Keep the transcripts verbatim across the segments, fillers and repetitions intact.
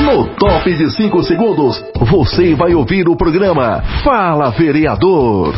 No top de cinco segundos, você vai ouvir o programa Fala Vereador.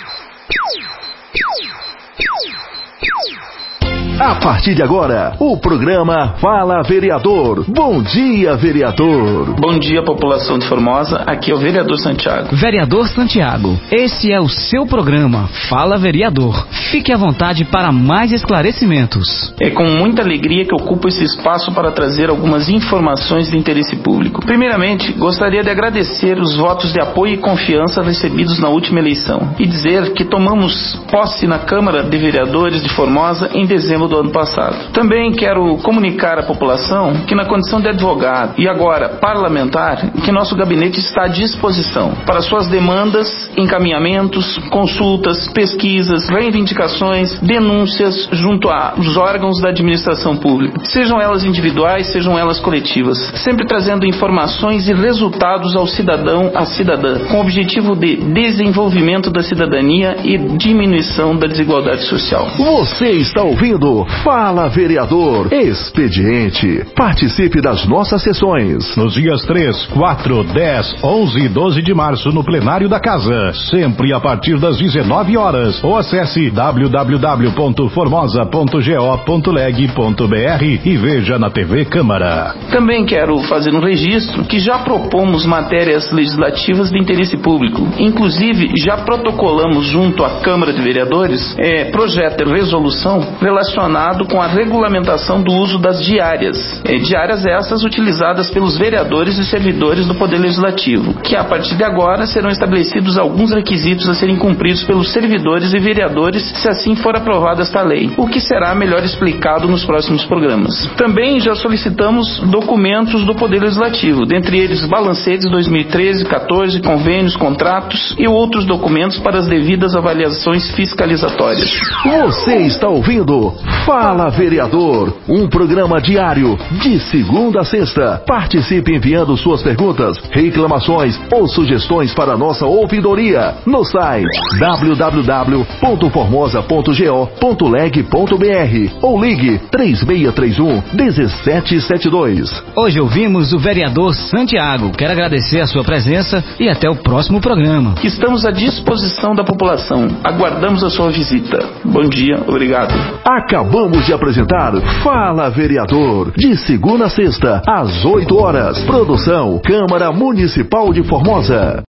A partir de agora, o programa Fala Vereador. Bom dia, vereador. Bom dia, população de Formosa. Aqui é o vereador Santiago. Vereador Santiago, esse é o seu programa Fala Vereador. Fique à vontade para mais esclarecimentos. É com muita alegria que ocupo esse espaço para trazer algumas informações de interesse público. Primeiramente, gostaria de agradecer os votos de apoio e confiança recebidos na última eleição e dizer que tomamos posse na Câmara de Vereadores de Formosa em dezembro do ano passado. Também quero comunicar à população que, na condição de advogado e agora parlamentar, que nosso gabinete está à disposição para suas demandas, encaminhamentos, consultas, pesquisas, reivindicações, denúncias junto aos órgãos da administração pública, sejam elas individuais, sejam elas coletivas, sempre trazendo informações e resultados ao cidadão, à cidadã, com o objetivo de desenvolvimento da cidadania e diminuição da desigualdade social. Você está ouvindo Fala Vereador Expediente. Participe das nossas sessões. Nos dias três, quatro, dez, onze e doze de março no plenário da casa, sempre a partir das dezenove horas. Ou acesse w w w ponto formosa ponto go ponto leg ponto b r e veja na T V Câmara. Também quero fazer um registro que já propomos matérias legislativas de interesse público. Inclusive, já protocolamos junto à Câmara de Vereadores é, projeto de resolução relacionado com a regulamentação do uso das diárias. É, diárias essas utilizadas pelos vereadores e servidores do Poder Legislativo, que a partir de agora serão estabelecidos alguns requisitos a serem cumpridos pelos servidores e vereadores, se assim for aprovada esta lei, o que será melhor explicado nos próximos programas. Também já solicitamos documentos do Poder Legislativo, dentre eles balancetes dois mil e treze, quatorze, convênios, contratos e outros documentos para as devidas avaliações fiscalizatórias. Você está ouvindo Fala Vereador, um programa diário, de segunda a sexta. Participe enviando suas perguntas, reclamações ou sugestões para a nossa ouvidoria no site w w w ponto formosa ponto go ponto leg ponto b r ou ligue três seis três um, um sete sete dois. Hoje ouvimos o vereador Santiago. Quero agradecer a sua presença e até o próximo programa. Estamos à disposição da população. Aguardamos a sua visita. Bom dia, obrigado. Acabamos de apresentar Fala Vereador, de segunda a sexta, às oito horas. Produção Câmara Municipal de Formosa.